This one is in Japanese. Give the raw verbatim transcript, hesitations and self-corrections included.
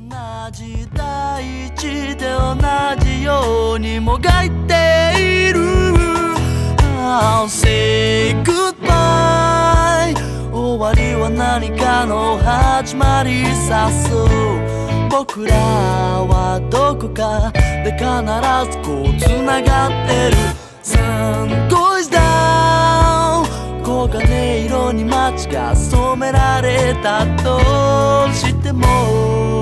じ大地で同じようにもがいている I'll say goodbye 終わりは何かの始まりさそう僕らはどこかで必ずこう繋がってる Sun goes down 黄金色に街が染められたとしても